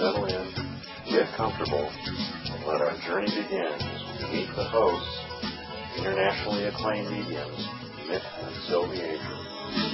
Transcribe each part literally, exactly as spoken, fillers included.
settle in, get comfortable, and let our journey begin as we meet the hosts, internationally acclaimed mediums, Mick and Sylvie Avery.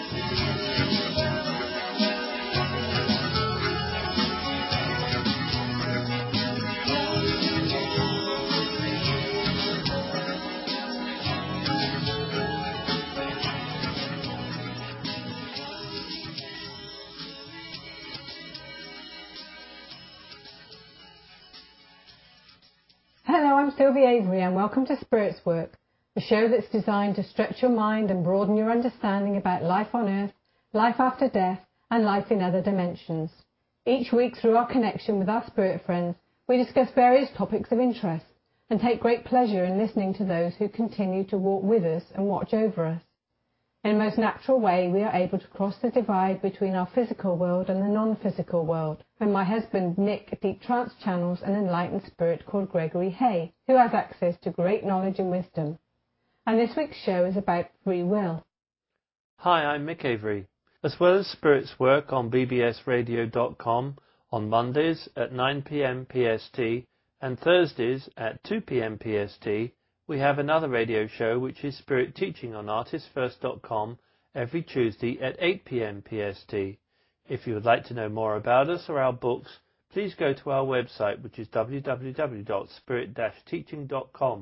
Hello, I'm Sylvie Avery and welcome to Spirits Work, a show that's designed to stretch your mind and broaden your understanding about life on Earth, life after death, and life in other dimensions. Each week, through our connection with our spirit friends, we discuss various topics of interest and take great pleasure in listening to those who continue to walk with us and watch over us. In the most natural way, we are able to cross the divide between our physical world and the non-physical world, when my husband Mick deep trance channels an enlightened spirit called Gregory Hay, who has access to great knowledge and wisdom. And this week's show is about free will. Hi, I'm Mick Avery. As well as Spirits Work on b b s radio dot com on Mondays at nine p m P S T and Thursdays at two p m P S T, we have another radio show which is Spirit Teaching on artist first dot com every Tuesday at eight p m P S T. If you would like to know more about us or our books, please go to our website, which is w w w dot spirit dash teaching dot com.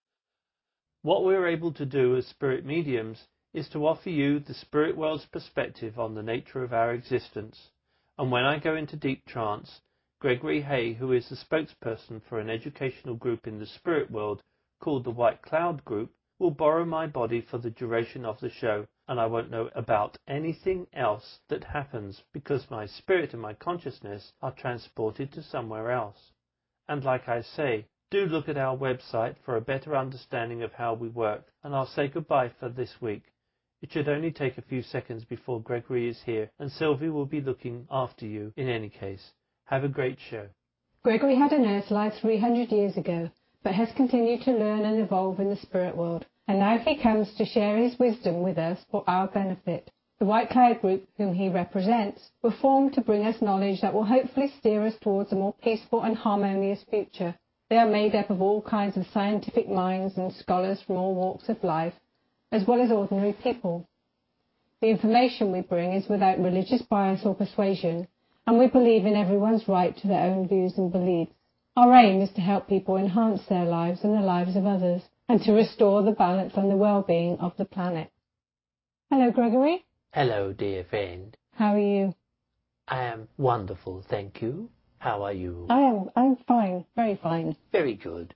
What we're able to do as spirit mediums is to offer you the spirit world's perspective on the nature of our existence. And when I go into deep trance, Gregory Hay, who is the spokesperson for an educational group in the spirit world called the White Cloud Group, will borrow my body for the duration of the show, and I won't know about anything else that happens because my spirit and my consciousness are transported to somewhere else. And like I say, do look at our website for a better understanding of how we work, and I'll say goodbye for this week. It should only take a few seconds before Gregory is here, and Sylvie will be looking after you in any case. Have a great show. Gregory had an Earth life three hundred years ago, but has continued to learn and evolve in the spirit world, and now he comes to share his wisdom with us for our benefit. The White Cloud Group, whom he represents, were formed to bring us knowledge that will hopefully steer us towards a more peaceful and harmonious future. They are made up of all kinds of scientific minds and scholars from all walks of life, as well as ordinary people. The information we bring is without religious bias or persuasion, and we believe in everyone's right to their own views and beliefs. Our aim is to help people enhance their lives and the lives of others, and to restore the balance and the well-being of the planet. Hello, Gregory. Hello, dear friend. How are you? I am wonderful, thank you. How are you? I am. I'm fine. Very fine. Very good.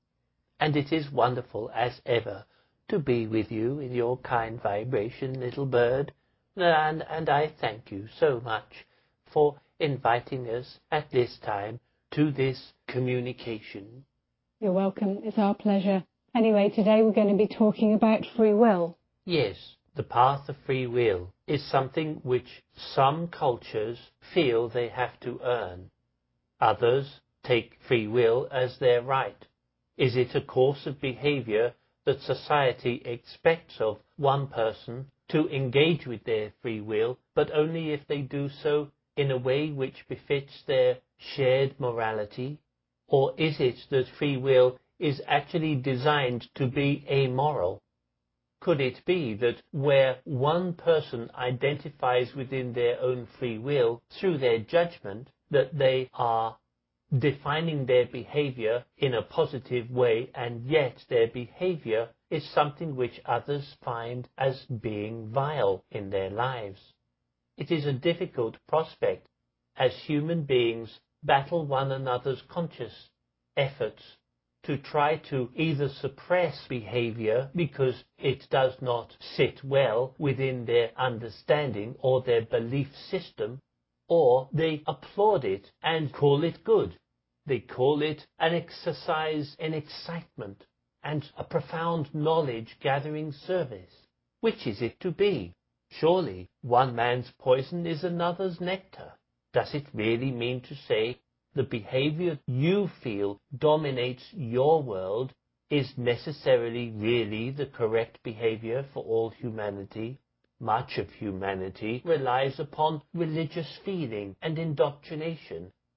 And it is wonderful, as ever, to be with you in your kind vibration, little bird. And, and I thank you so much for inviting us at this time to this communication. You're welcome. It's our pleasure. Anyway, today we're going to be talking about free will. Yes, the path of free will is something which some cultures feel they have to earn. Others take free will as their right. Is it a course of behavior that society expects of one person to engage with their free will, but only if they do so in a way which befits their shared morality? Or is it that free will is actually designed to be amoral? Could it be that where one person identifies within their own free will through their judgment that they are defining their behavior in a positive way, and yet their behavior is something which others find as being vile in their lives? It is a difficult prospect as human beings battle one another's conscious efforts to try to either suppress behavior because it does not sit well within their understanding or their belief system, or they applaud it and call it good. They call it an exercise in excitement and a profound knowledge-gathering service. Which is it to be? Surely one man's poison is another's nectar. Does it really mean to say the behavior you feel dominates your world is necessarily really the correct behavior for all humanity? Much of humanity relies upon religious feeling and indoctrination.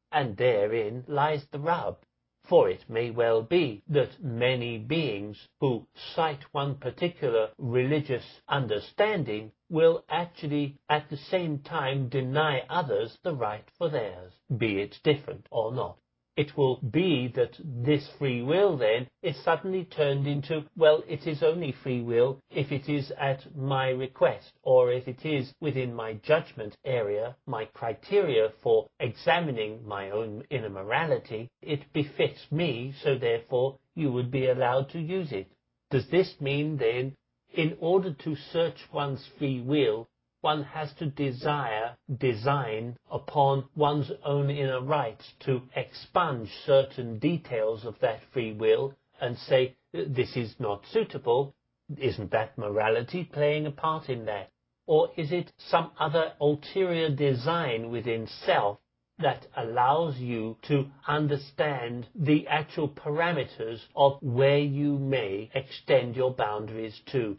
And therein lies the rub. For it may well be that many beings who cite one particular religious understanding will actually at the same time deny others the right for theirs, be it different or not. It will be that this free will then is suddenly turned into, well, it is only free will if it is at my request, or if it is within my judgment area, my criteria for examining my own inner morality, it befits me, so therefore you would be allowed to use it. Does this mean then, in order to search one's free will, one has to desire, design upon one's own inner rights to expunge certain details of that free will and say, this is not suitable? Isn't that morality playing a part in that? Or is it some other ulterior design within self that allows you to understand the actual parameters of where you may extend your boundaries to?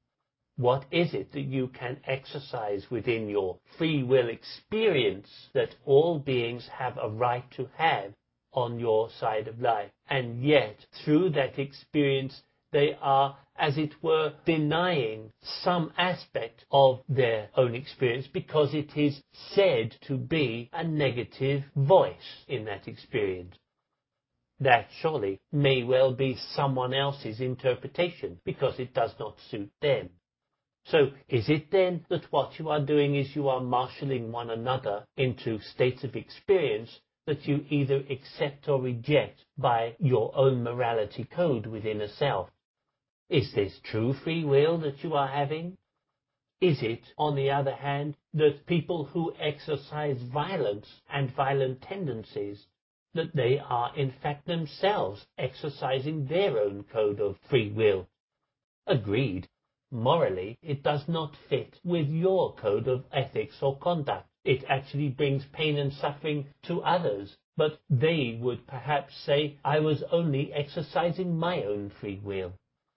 What is it that you can exercise within your free will experience that all beings have a right to have on your side of life? And yet, through that experience, they are, as it were, denying some aspect of their own experience because it is said to be a negative voice in that experience. That surely may well be someone else's interpretation because it does not suit them. So is it then that what you are doing is you are marshalling one another into states of experience that you either accept or reject by your own morality code within a self? Is this true free will that you are having? Is it, on the other hand, that people who exercise violence and violent tendencies, that they are in fact themselves exercising their own code of free will? Agreed. Morally, it does not fit with your code of ethics or conduct. It actually brings pain and suffering to others, but they would perhaps say, I was only exercising my own free will.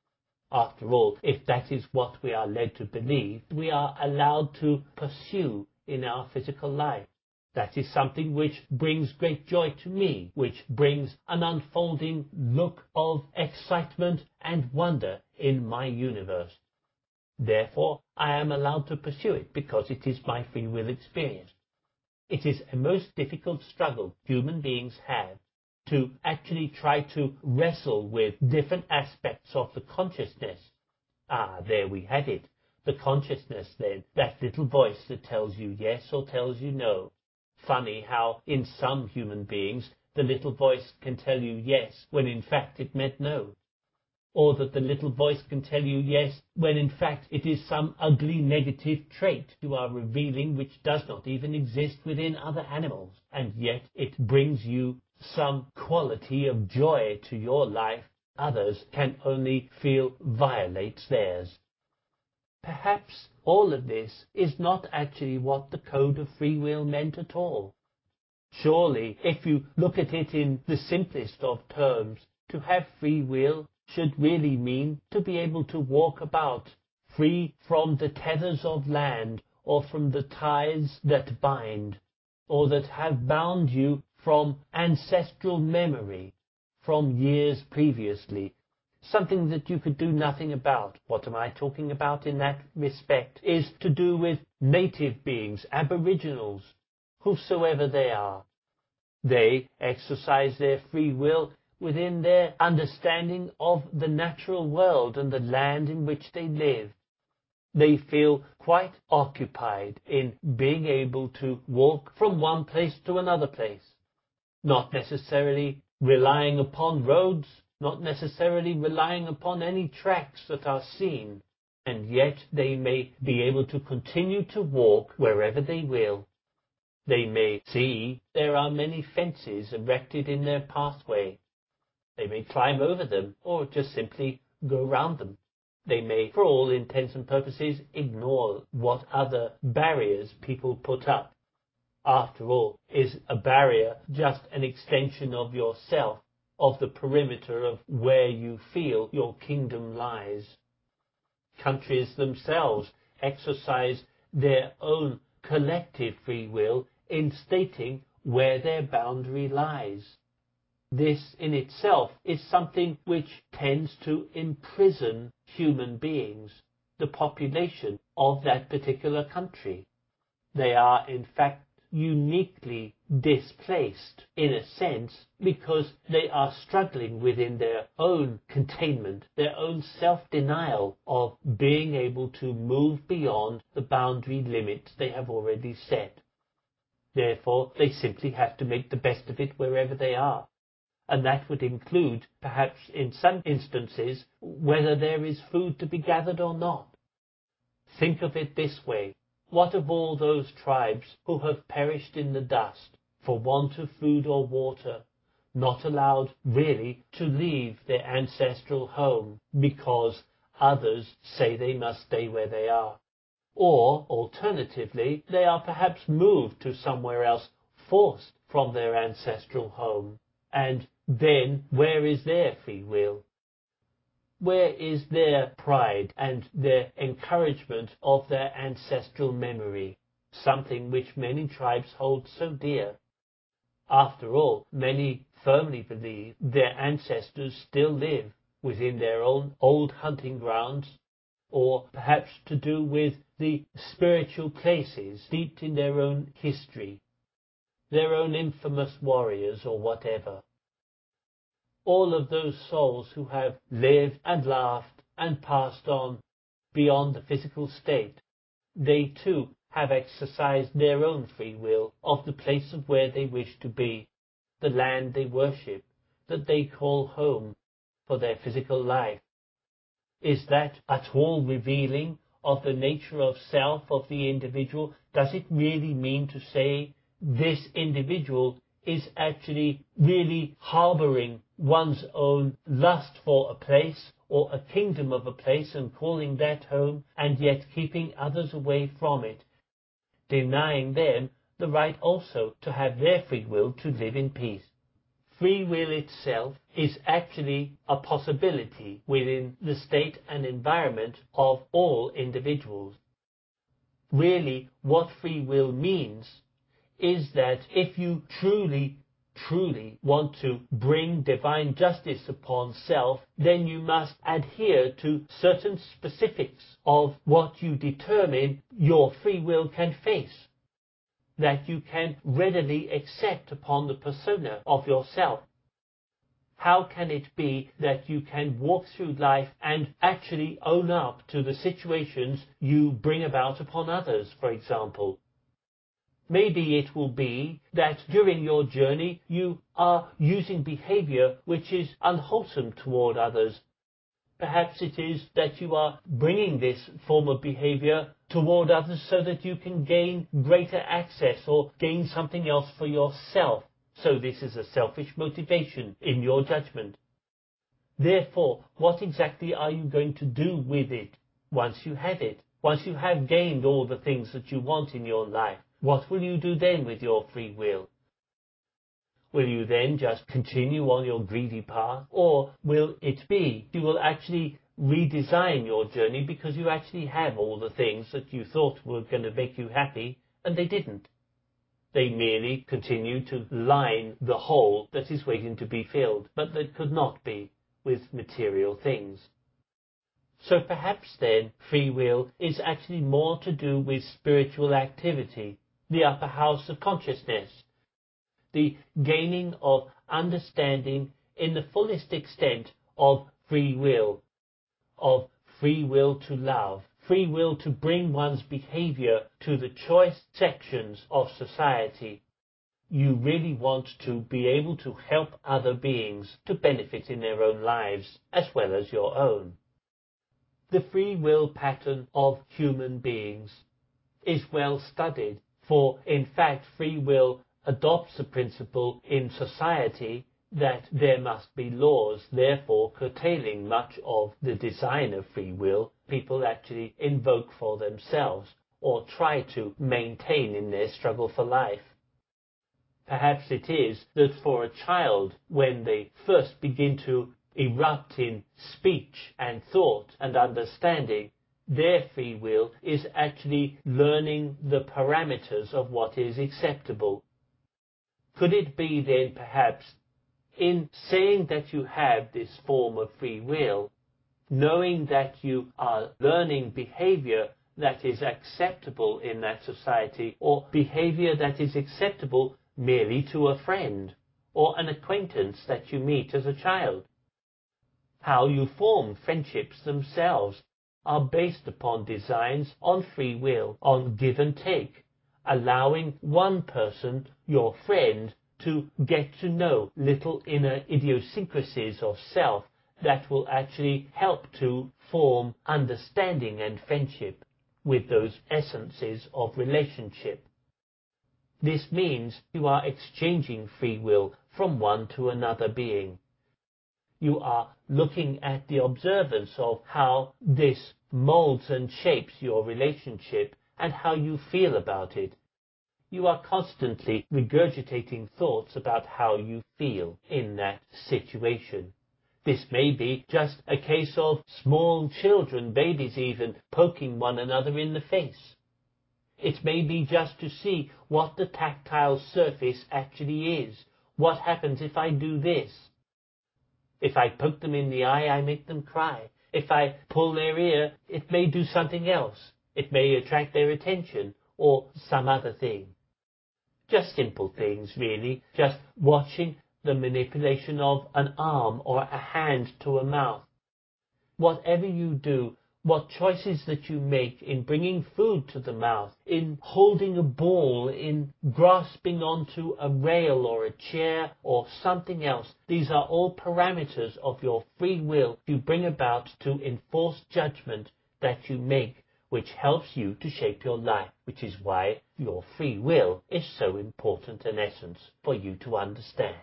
After all, if that is what we are led to believe, we are allowed to pursue in our physical life. That is something which brings great joy to me, which brings an unfolding look of excitement and wonder in my universe. Therefore, I am allowed to pursue it because it is my free will experience. It is a most difficult struggle human beings have to actually try to wrestle with different aspects of the consciousness. Ah, there we had it. The consciousness, then, that little voice that tells you yes or tells you no. Funny how in some human beings the little voice can tell you yes when in fact it meant no. Or that the little voice can tell you yes when in fact it is some ugly negative trait you are revealing which does not even exist within other animals, and yet it brings you some quality of joy to your life others can only feel violates theirs. Perhaps all of this is not actually what the code of free will meant at all. Surely, if you look at it in the simplest of terms, to have free will should really mean to be able to walk about, free from the tethers of land, or from the ties that bind, or that have bound you from ancestral memory, from years previously, something that you could do nothing about. What am I talking about in that respect? Is to do with native beings, aboriginals, whosoever they are. They exercise their free will within their understanding of the natural world and the land in which they live. They feel quite occupied in being able to walk from one place to another place, not necessarily relying upon roads, not necessarily relying upon any tracks that are seen, and yet they may be able to continue to walk wherever they will. They may see there are many fences erected in their pathway. They may climb over them or just simply go round them. They may, for all intents and purposes, ignore what other barriers people put up. After all, is a barrier just an extension of yourself, of the perimeter of where you feel your kingdom lies? Countries themselves exercise their own collective free will in stating where their boundary lies. This in itself is something which tends to imprison human beings, the population of that particular country. They are in fact uniquely displaced in a sense because they are struggling within their own containment, their own self-denial of being able to move beyond the boundary limits they have already set. Therefore, they simply have to make the best of it wherever they are. And that would include, perhaps in some instances, whether there is food to be gathered or not. Think of it this way. What of all those tribes who have perished in the dust for want of food or water, not allowed really to leave their ancestral home because others say they must stay where they are? Or, alternatively, they are perhaps moved to somewhere else, forced from their ancestral home. And then where is their free will? Where is their pride and their encouragement of their ancestral memory, something which many tribes hold so dear? After all, many firmly believe their ancestors still live within their own old hunting grounds, or perhaps to do with the spiritual places steeped in their own history, their own infamous warriors or whatever. All of those souls who have lived and laughed and passed on beyond the physical state, they too have exercised their own free will of the place of where they wish to be, the land they worship, that they call home for their physical life. Is that at all revealing of the nature of self of the individual? Does it really mean to say this individual is actually really harboring one's own lust for a place or a kingdom of a place and calling that home, and yet keeping others away from it, denying them the right also to have their free will to live in peace? Free will itself is actually a possibility within the state and environment of all individuals. Really, what free will means is that if you truly, truly want to bring divine justice upon self, then you must adhere to certain specifics of what you determine your free will can face, that you can readily accept upon the persona of yourself. How can it be that you can walk through life and actually own up to the situations you bring about upon others, for example? Maybe it will be that during your journey you are using behavior which is unwholesome toward others. Perhaps it is that you are bringing this form of behavior toward others so that you can gain greater access or gain something else for yourself. So this is a selfish motivation in your judgment. Therefore, what exactly are you going to do with it once you have it? Once you have gained all the things that you want in your life, what will you do then with your free will? Will you then just continue on your greedy path? Or will it be you will actually redesign your journey because you actually have all the things that you thought were going to make you happy, and they didn't? They merely continue to line the hole that is waiting to be filled, but that could not be with material things. So perhaps then free will is actually more to do with spiritual activity, the upper house of consciousness, the gaining of understanding in the fullest extent of free will, of free will to love, free will to bring one's behavior to the choice sections of society. You really want to be able to help other beings to benefit in their own lives as well as your own. The free will pattern of human beings is well studied, for in fact free will adopts the principle in society that there must be laws, therefore curtailing much of the design of free will people actually invoke for themselves or try to maintain in their struggle for life. Perhaps it is that for a child, when they first begin to erupt in speech and thought and understanding, their free will is actually learning the parameters of what is acceptable. Could it be then perhaps in saying that you have this form of free will, knowing that you are learning behavior that is acceptable in that society, or behavior that is acceptable merely to a friend or an acquaintance that you meet as a child? How you form friendships themselves are based upon designs on free will, on give and take, allowing one person, your friend, to get to know little inner idiosyncrasies of self that will actually help to form understanding and friendship with those essences of relationship. This means you are exchanging free will from one to another being. You are looking at the observance of how this molds and shapes your relationship and how you feel about it. You are constantly regurgitating thoughts about how you feel in that situation. This may be just a case of small children, babies even, poking one another in the face. It may be just to see what the tactile surface actually is. What happens if I do this? If I poke them in the eye, I make them cry. If I pull their ear, it may do something else. It may attract their attention, or some other thing. Just simple things, really. Just watching the manipulation of an arm or a hand to a mouth. Whatever you do, what choices that you make in bringing food to the mouth, in holding a ball, in grasping onto a rail or a chair or something else, these are all parameters of your free will you bring about to enforce judgment that you make, which helps you to shape your life, which is why your free will is so important an essence for you to understand.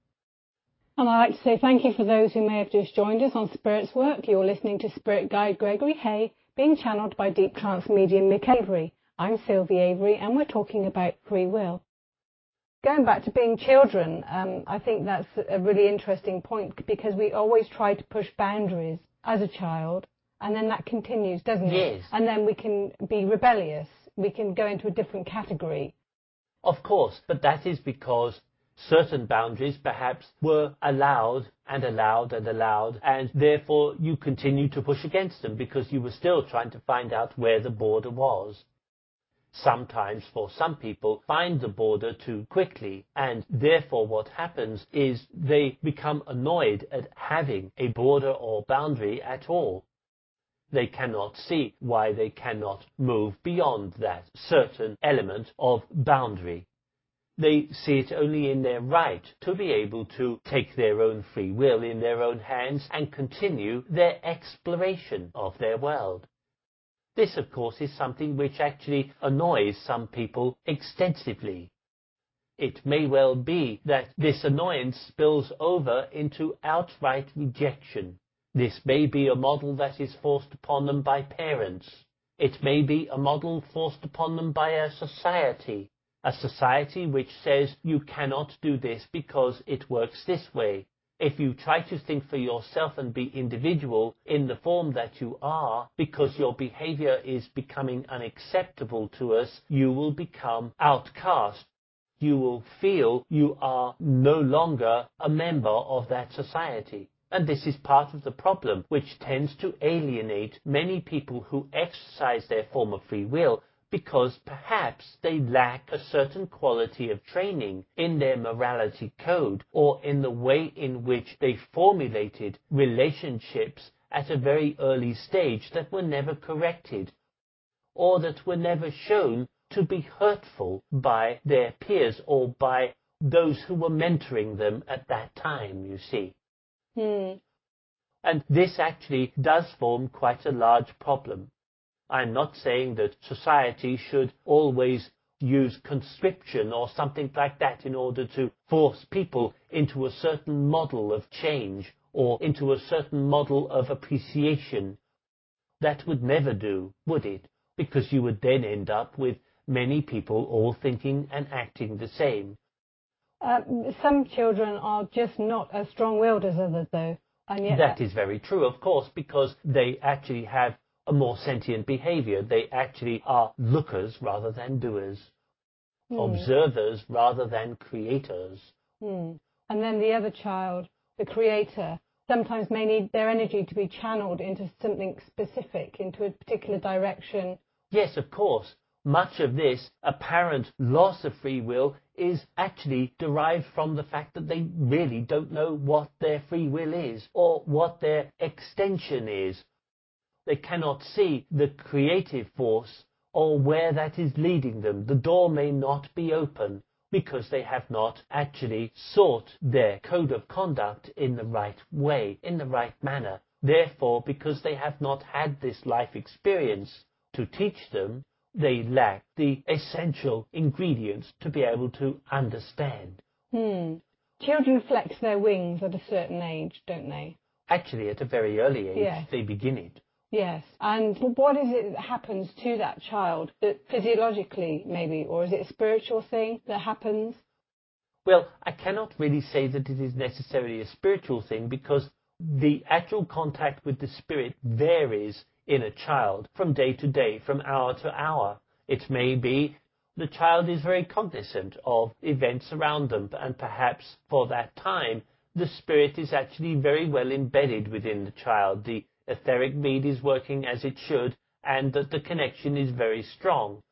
And I'd like to say thank you for those who may have just joined us on Spirit's Work. You're listening to Spirit Guide Gregory Hay, being channeled by Deep Trance medium Mick Avery. I'm Sylvie Avery, and we're talking about free will. Going back to being children, um, I think that's a really interesting point, because we always try to push boundaries as a child, and then that continues, doesn't it? Yes. And then we can be rebellious. We can go into a different category. Of course, but that is because certain boundaries perhaps were allowed and allowed and allowed, and therefore you continue to push against them because you were still trying to find out where the border was. Sometimes, for some people, find the border too quickly, and therefore what happens is they become annoyed at having a border or boundary at all. They cannot see why they cannot move beyond that certain element of boundary. They see it only in their right to be able to take their own free will in their own hands and continue their exploration of their world. This, of course, is something which actually annoys some people extensively. It may well be that this annoyance spills over into outright rejection. This may be a model that is forced upon them by parents. It may be a model forced upon them by a society. A society which says you cannot do this because it works this way. If you try to think for yourself and be individual in the form that you are, because your behavior is becoming unacceptable to us, you will become outcast. You will feel you are no longer a member of that society. And this is part of the problem which tends to alienate many people who exercise their form of free will, because perhaps they lack a certain quality of training in their morality code, or in the way in which they formulated relationships at a very early stage that were never corrected, or that were never shown to be hurtful by their peers or by those who were mentoring them at that time, you see. Hmm. And this actually does form quite a large problem. I'm not saying that society should always use conscription or something like that in order to force people into a certain model of change or into a certain model of appreciation. That would never do, would it? Because you would then end up with many people all thinking and acting the same. Uh, some children are just not as strong-willed as others, though. And yet that is very true, of course, because they actually have a more sentient behavior. They actually are lookers rather than doers. mm. observers rather than creators. Mm. And then the other child, the creator, sometimes may need their energy to be channeled into something specific, into a particular direction. Yes, of course. Much of this apparent loss of free will is actually derived from the fact that they really don't know what their free will is or what their extension is. They cannot see the creative force or where that is leading them. The door may not be open because they have not actually sought their code of conduct in the right way, in the right manner. Therefore, because they have not had this life experience to teach them, they lack the essential ingredients to be able to understand. Hmm. Children flex their wings at a certain age, don't they? Actually, at a very early age, yes. They begin it. Yes. And what is it that happens to that child, that physiologically maybe, or is it a spiritual thing that happens? Well, I cannot really say that it is necessarily a spiritual thing, because the actual contact with the spirit varies in a child from day to day, from hour to hour. It may be the child is very cognizant of events around them, and perhaps for that time the spirit is actually very well embedded within the child. The etheric bead is working as it should, and that the connection is very strong.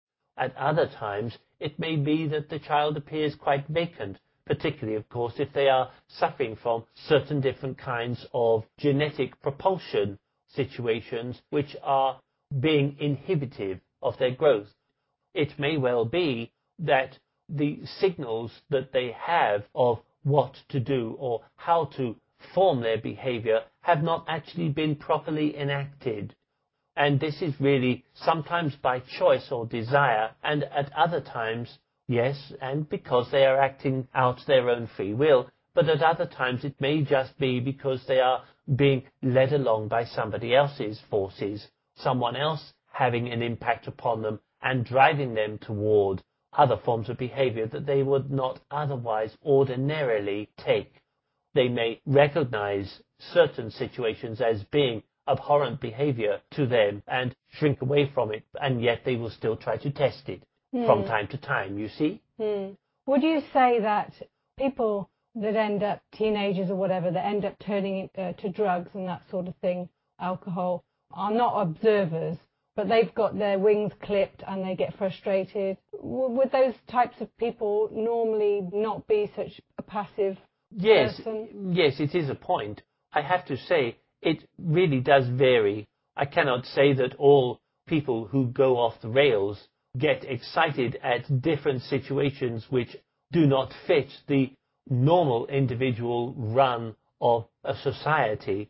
At other times it may be that the child appears quite vacant, particularly, of course, if they are suffering from certain different kinds of genetic propulsion situations which are being inhibitive of their growth. It may well be that the signals that they have of what to do or how to form their behavior have not actually been properly enacted. And this is really sometimes by choice or desire, and at other times, yes, and because they are acting out their own free will, but at other times it may just be because they are being led along by somebody else's forces, someone else having an impact upon them and driving them toward other forms of behavior that they would not otherwise ordinarily take. They may recognize certain situations as being abhorrent behavior to them and shrink away from it, and yet they will still try to test it mm. from time to time, you see? Mm. Would you say that people that end up, teenagers or whatever, that end up turning uh, to drugs and that sort of thing, alcohol, are not observers, but they've got their wings clipped and they get frustrated? W- would those types of people normally not be such a passive yes, person? Yes, it is a point. I have to say, it really does vary. I cannot say that all people who go off the rails get excited at different situations which do not fit the normal individual run of a society.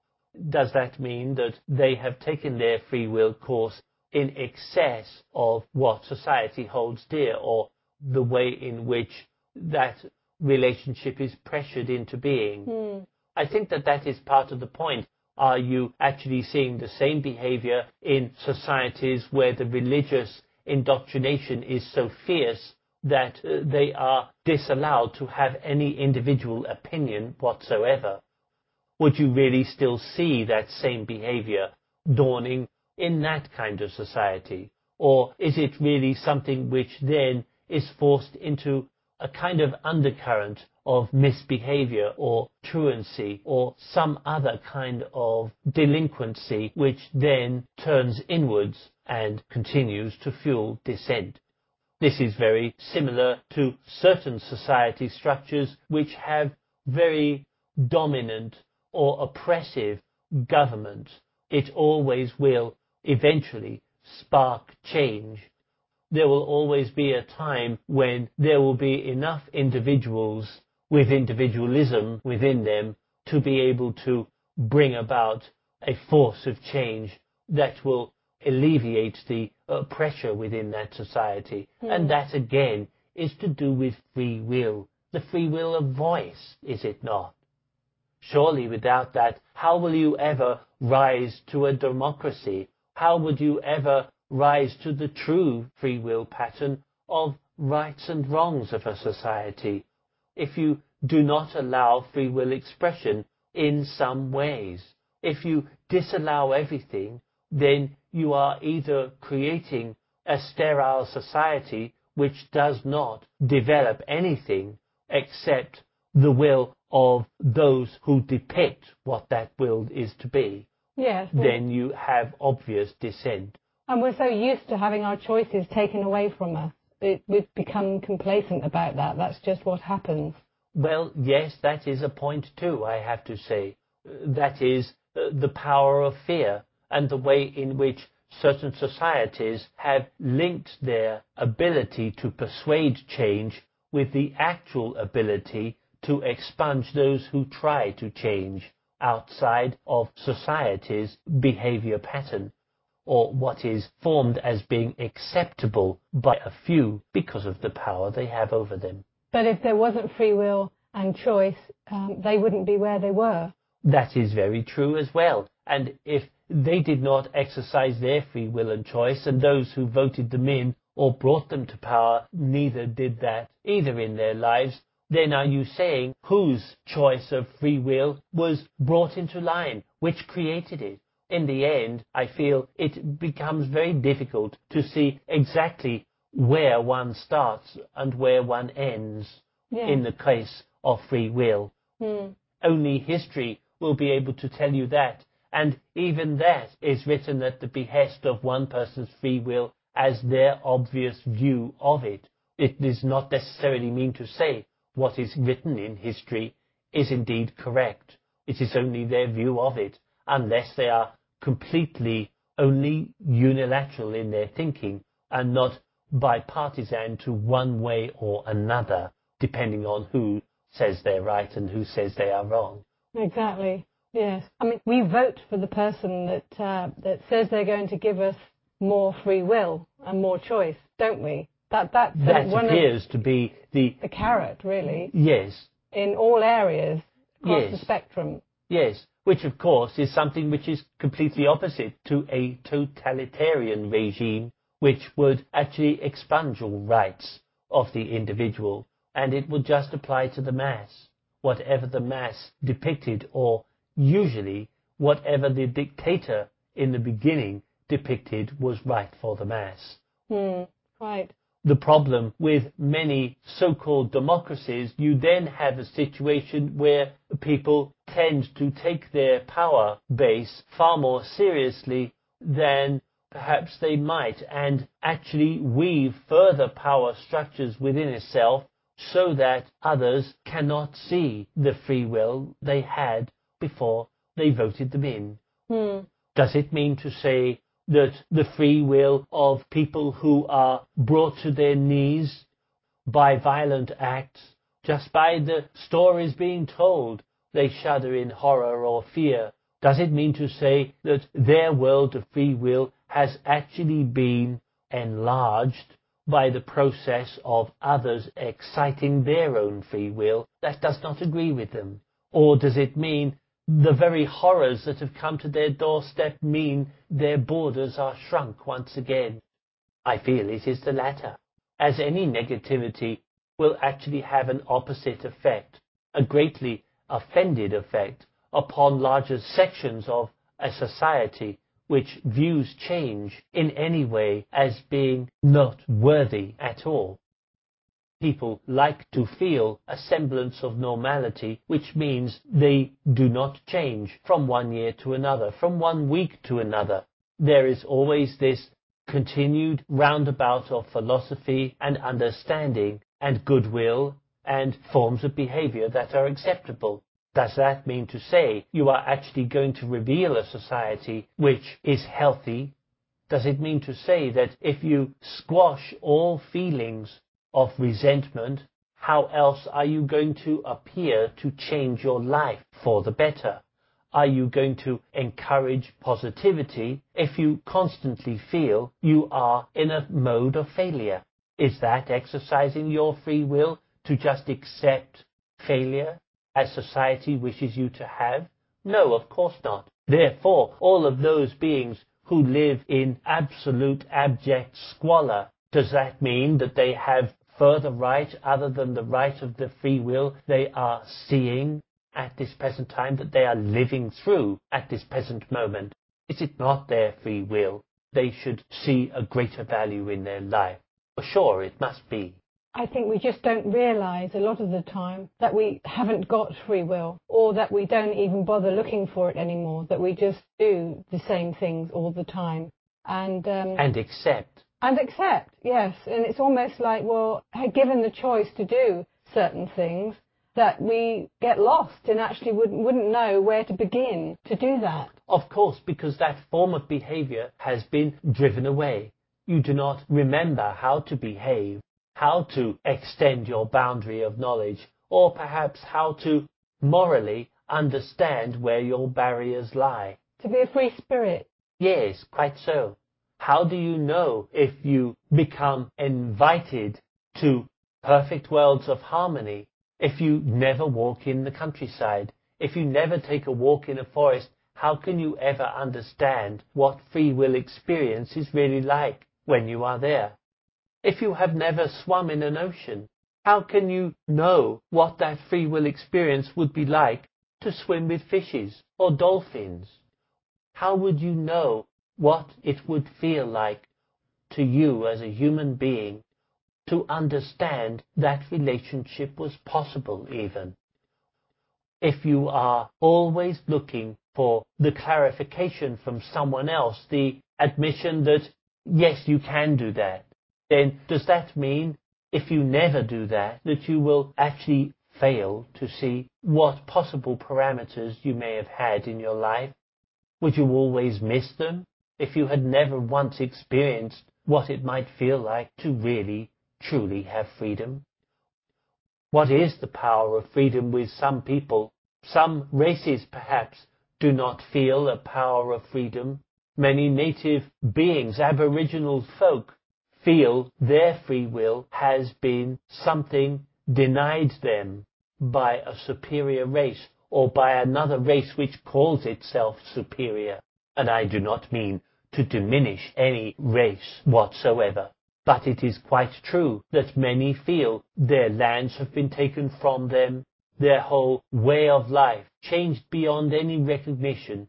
Does that mean that they have taken their free will course in excess of what society holds dear, or the way in which that relationship is pressured into being? Hmm. I think that that is part of the point. Are you actually seeing the same behavior in societies where the religious indoctrination is so fierce that uh, they are disallowed to have any individual opinion whatsoever? Would you really still see that same behavior dawning in that kind of society? Or is it really something which then is forced into a kind of undercurrent of misbehavior or truancy or some other kind of delinquency which then turns inwards and continues to fuel dissent? This is very similar to certain society structures which have very dominant or oppressive government. It always will eventually spark change. There will always be a time when there will be enough individuals with individualism within them to be able to bring about a force of change that will alleviate the uh, pressure within that society. Mm. And that, again, is to do with free will. The free will of voice, is it not? Surely without that, how will you ever rise to a democracy? How would you ever rise to the true free will pattern of rights and wrongs of a society, if you do not allow free will expression in some ways? If you disallow everything, then you are either creating a sterile society which does not develop anything except the will of those who depict what that will is to be, yes, well, then you have obvious dissent. and we're so used to having our choices taken away from us. It, we've become complacent about that. That's just what happens. Well, yes, that is a point too, I have to say. That is uh, the power of fear and the way in which certain societies have linked their ability to persuade change with the actual ability to expunge those who try to change outside of society's behavior pattern, or what is formed as being acceptable by a few because of the power they have over them. But if there wasn't free will and choice, um, they wouldn't be where they were. That is very true as well. And if they did not exercise their free will and choice, and those who voted them in or brought them to power neither did that either in their lives, then are you saying whose choice of free will was brought into line? Which created it? In the end, I feel it becomes very difficult to see exactly where one starts and where one ends Yeah. in the case of free will. Hmm. Only history will be able to tell you that, and even that is written at the behest of one person's free will as their obvious view of it. It does not necessarily mean to say what is written in history is indeed correct. It is only their view of it, unless they are completely only unilateral in their thinking and not bipartisan to one way or another, depending on who says they're right and who says they are wrong. Exactly. Yes. I mean, we vote for the person that uh, that says they're going to give us more free will and more choice, don't we? That that's That one appears of to be the... the carrot, really, Yes, in all areas across Yes. the spectrum. yes, which of course is something which is completely opposite to a totalitarian regime which would actually expunge all rights of the individual, and it would just apply to the mass, whatever the mass depicted, or usually whatever the dictator in the beginning depicted was right for the mass. Hmm. Right. The problem with many so-called democracies, you then have a situation where people tend to take their power base far more seriously than perhaps they might, and actually weave further power structures within itself so that others cannot see the free will they had before they voted them in. Hmm. Does it mean to say that the free will of people who are brought to their knees by violent acts, just by the stories being told, they shudder in horror or fear? Does it mean to say that their world of free will has actually been enlarged by the process of others exciting their own free will that does not agree with them? Or does it mean the very horrors that have come to their doorstep mean their borders are shrunk once again? I feel it is the latter, as any negativity will actually have an opposite effect, a greatly offended effect upon larger sections of a society which views change in any way as being not worthy at all. People like to feel a semblance of normality, which means they do not change from one year to another, from one week to another. There is always this continued roundabout of philosophy and understanding and goodwill and forms of behavior that are acceptable. Does that mean to say you are actually going to reveal a society which is healthy? Does it mean to say that if you squash all feelings of resentment, how else are you going to appear to change your life for the better? Are you going to encourage positivity if you constantly feel you are in a mode of failure? Is that exercising your free will to just accept failure as society wishes you to have? No, of course not. Therefore, all of those beings who live in absolute abject squalor, does that mean that they have further right other than the right of the free will they are seeing at this present time, that they are living through at this present moment? Is it not their free will? They should see a greater value in their life. Sure, it must be. I think we just don't realise a lot of the time that we haven't got free will, or that we don't even bother looking for it anymore, that we just do the same things all the time. And um, and accept. And accept, yes. And it's almost like, well, given the choice to do certain things, that we get lost and actually wouldn't, wouldn't know where to begin to do that. Of course, because that form of behavior has been driven away. You do not remember how to behave, how to extend your boundary of knowledge, or perhaps how to morally understand where your barriers lie. To be a free spirit. Yes, quite so. How do you know if you become invited to perfect worlds of harmony if you never walk in the countryside? If you never take a walk in a forest, how can you ever understand what free will experience is really like when you are there? If you have never swum in an ocean, how can you know what that free will experience would be like to swim with fishes or dolphins? How would you know what it would feel like to you as a human being to understand that relationship was possible even? If you are always looking for the clarification from someone else, the admission that, yes, you can do that, then does that mean if you never do that, that you will actually fail to see what possible parameters you may have had in your life? Would you always miss them if you had never once experienced what it might feel like to really, truly have freedom? What is the power of freedom with some people? Some races perhaps do not feel a power of freedom. Many native beings, Aboriginal folk, feel their free will has been something denied them by a superior race or by another race which calls itself superior. And I do not mean to diminish any race whatsoever, but it is quite true that many feel their lands have been taken from them, their whole way of life changed beyond any recognition.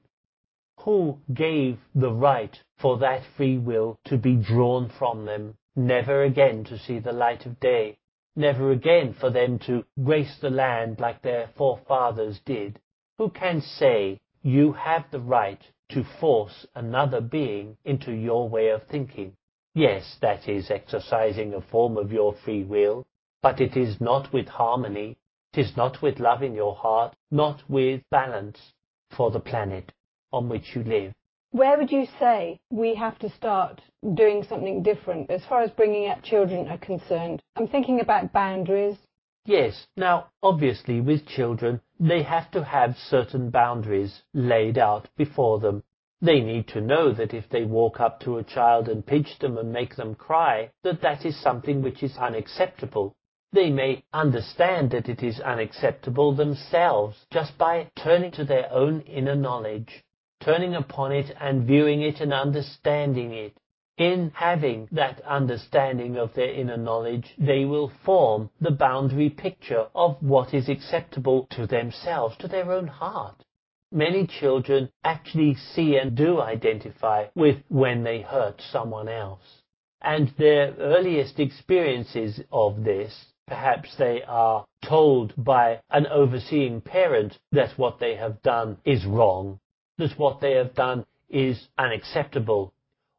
Who gave the right for that free will to be drawn from them, never again to see the light of day, never again for them to grace the land like their forefathers did? Who can say you have the right to force another being into your way of thinking? Yes, that is exercising a form of your free will, but it is not with harmony, it is not with love in your heart, not with balance for the planet on which you live. Where would you say we have to start doing something different as far as bringing up children are concerned? I'm thinking about boundaries. Yes. Now, obviously, with children, they have to have certain boundaries laid out before them. They need to know that if they walk up to a child and pinch them and make them cry, that that is something which is unacceptable. They may understand that it is unacceptable themselves just by turning to their own inner knowledge, turning upon it and viewing it and understanding it. In having that understanding of their inner knowledge, they will form the boundary picture of what is acceptable to themselves, to their own heart. Many children actually see and do identify with when they hurt someone else. And their earliest experiences of this, perhaps they are told by an overseeing parent that what they have done is wrong, that what they have done is unacceptable.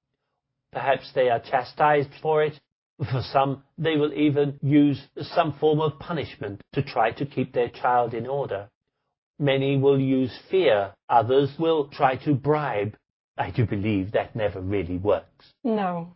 Perhaps they are chastised for it. For some, they will even use some form of punishment to try to keep their child in order. Many will use fear. Others will try to bribe. I do believe that never really works. No.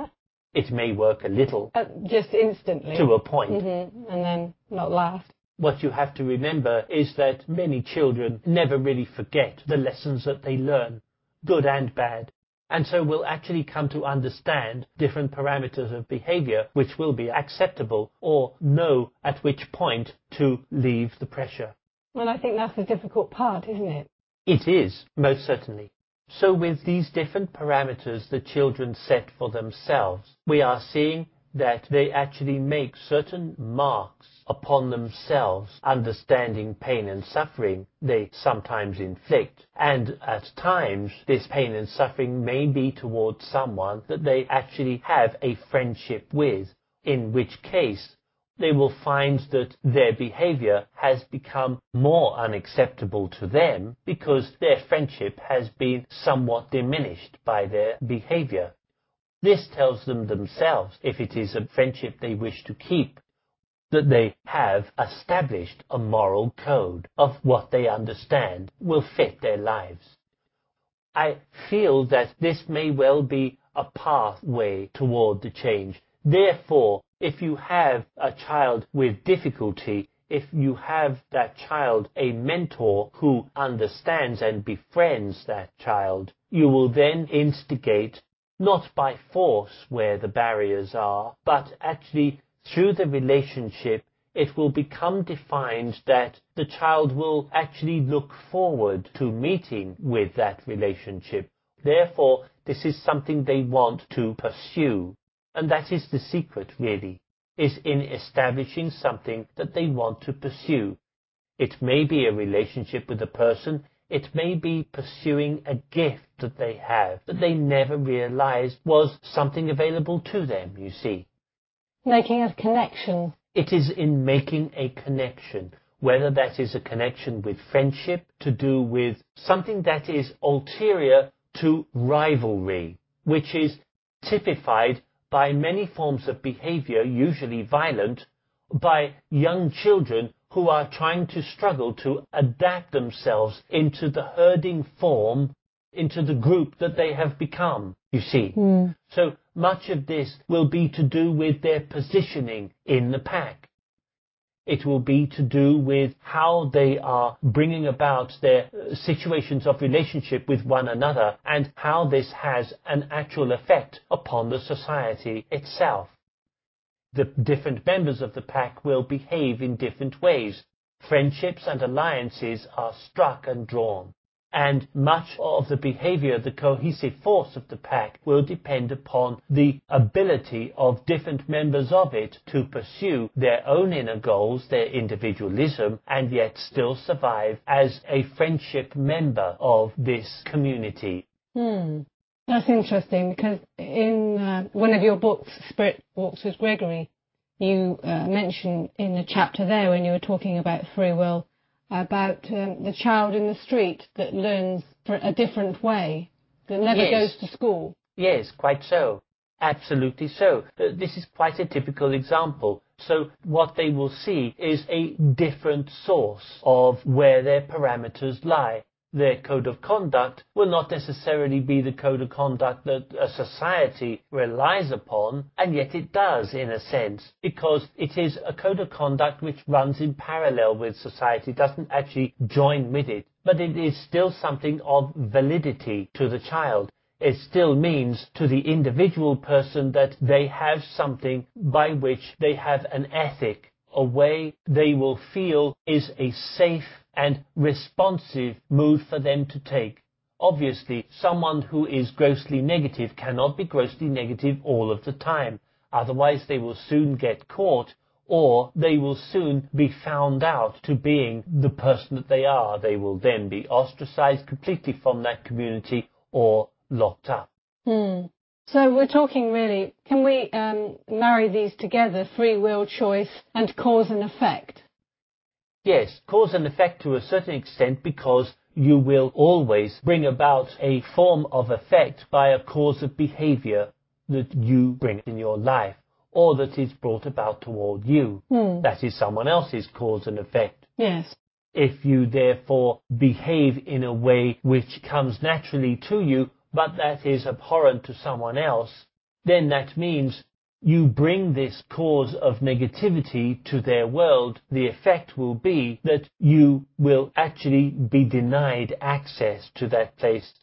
It may work a little. Uh, just instantly. To a point. Mm-hmm. And then not last. What you have to remember is that many children never really forget the lessons that they learn, good and bad, and so will actually come to understand different parameters of behavior which will be acceptable or know at which point to leave the pressure. Well, I think that's the difficult part, isn't it? It is, most certainly. So with these different parameters the children set for themselves, we are seeing that they actually make certain marks upon themselves, understanding pain and suffering they sometimes inflict. And at times, this pain and suffering may be towards someone that they actually have a friendship with, in which case they will find that their behavior has become more unacceptable to them because their friendship has been somewhat diminished by their behavior. This tells them themselves, if it is a friendship they wish to keep, that they have established a moral code of what they understand will fit their lives. I feel that this may well be a pathway toward the change. Therefore, if you have a child with difficulty, if you have that child a mentor who understands and befriends that child, you will then instigate, not by force where the barriers are, but actually through the relationship, it will become defined that the child will actually look forward to meeting with that relationship. Therefore, this is something they want to pursue. And that is the secret, really, is in establishing something that they want to pursue. It may be a relationship with a person, it may be pursuing a gift that they have, that they never realized was something available to them, you see. Making a connection. It is in making a connection, whether that is a connection with friendship, to do with something that is ulterior to rivalry, which is typified by many forms of behavior, usually violent, by young children who are trying to struggle to adapt themselves into the herding form, into the group that they have become, you see. Mm. So much of this will be to do with their positioning in the pack. It will be to do with how they are bringing about their situations of relationship with one another and how this has an actual effect upon the society itself. The different members of the pack will behave in different ways. Friendships and alliances are struck and drawn. And much of the behavior, the cohesive force of the pack, will depend upon the ability of different members of it to pursue their own inner goals, their individualism, and yet still survive as a friendship member of this community. Hmm. That's interesting, because in uh, one of your books, Spirit Walks with Gregory, you uh, mentioned in a chapter there when you were talking about free will, about um, the child in the street that learns for a different way, that never yes. goes to school. Yes, quite so. Absolutely so. Uh, this is quite a typical example. So what they will see is a different source of where their parameters lie. Their code of conduct will not necessarily be the code of conduct that a society relies upon, and yet it does in a sense, because it is a code of conduct which runs in parallel with society, doesn't actually join with it, but it is still something of validity to the child. It still means to the individual person that they have something by which they have an ethic, a way they will feel is a safe and responsive mood for them to take. Obviously, someone who is grossly negative cannot be grossly negative all of the time. Otherwise, they will soon get caught, or they will soon be found out to being the person that they are. They will then be ostracized completely from that community or locked up. Hmm. So we're talking really, can we um, marry these together, free will, choice, and cause and effect? Yes, cause and effect to a certain extent, because you will always bring about a form of effect by a cause of behavior that you bring in your life, or that is brought about toward you. Hmm. That is someone else's cause and effect. Yes. If you therefore behave in a way which comes naturally to you, but that is abhorrent to someone else, then that means you bring this cause of negativity to their world. The effect will be that you will actually be denied access to that place.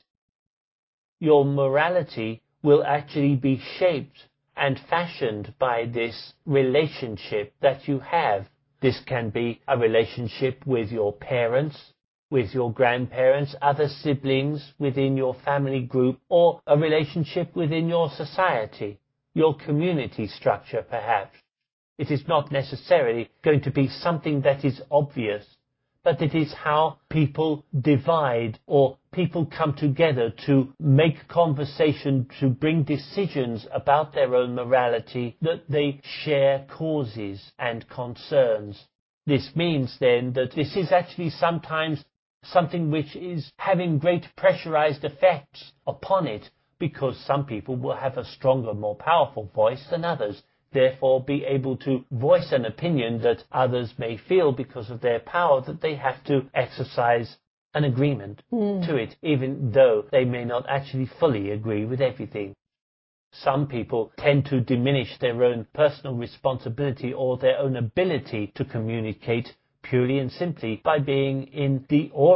Your morality will actually be shaped and fashioned by this relationship that you have. This can be a relationship with your parents, with your grandparents, other siblings within your family group, or a relationship within your society. your community structure perhaps. It is not necessarily going to be something that is obvious, but it is how people divide or people come together to make conversation, to bring decisions about their own morality, that they share causes and concerns. This means then that this is actually sometimes something which is having great pressurized effects upon it, because some people will have a stronger, more powerful voice than others, therefore be able to voice an opinion that others may feel because of their power that they have to exercise an agreement mm. to it, even though they may not actually fully agree with everything. Some people tend to diminish their own personal responsibility or their own ability to communicate purely and simply by being in the aura